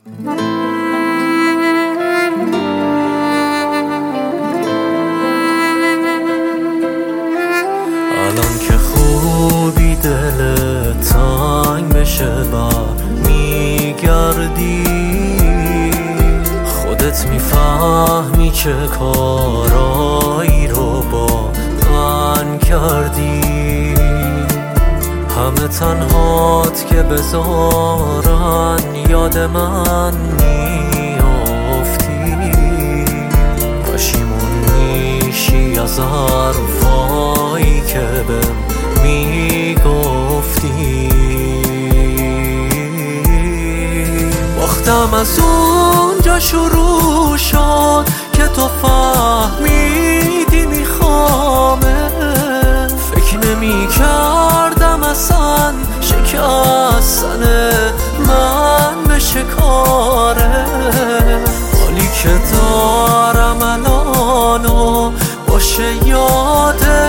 الان که خوبی دل تنگ بشه میگردی، خودت میفهمی چه کارایی رو با من کردی. همه تنهات که بذارن یاد من میافتی، پشیمون میشی از حرفایی که بهم میگفتی. باختم از اونجا شروع شد که تو فهمیدی میخوامه. فکر نمی کردم اصلا شکستن من بشه کاره. حالی که دارم الانو باشه یاده،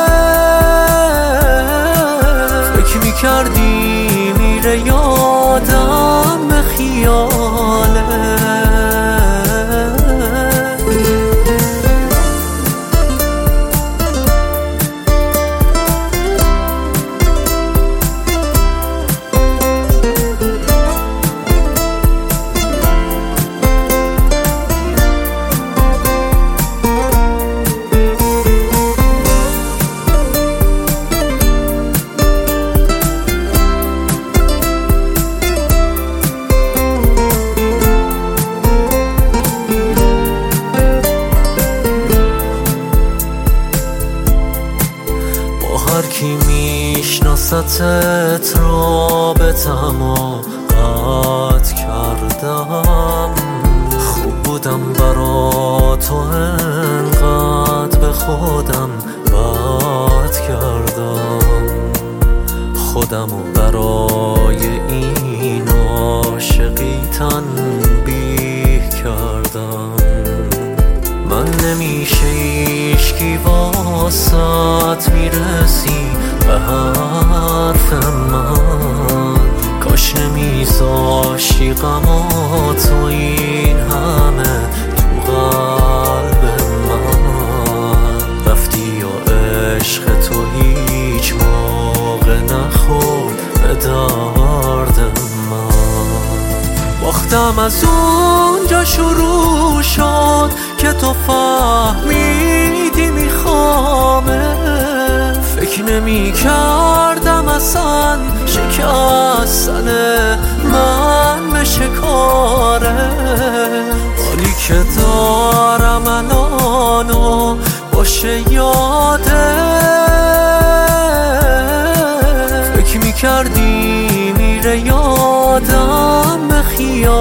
فکر میکردی میره یادم به خیاله. هر کی میشناستت رابطمو قطع کردم. خوب بودم برا تو انقدر به خودم بد کردم. خودمو برای این عاشقی تنبیه کردم. من نمیشه هیچکی واسط میرسی به حرف من. کاش نمیذاشتی غمات و این همه تو قلب من. رفتی و عشق تو هیچ موقع نخورد به درد من. باختم از اونجا شروع شد که تو فهمیدی میخوامه. فکر نمی کردم اصلا شکستن من بشه کاره. حالی که دارم الانو باشه یاده، فکر میکردی میره یادم به خیال.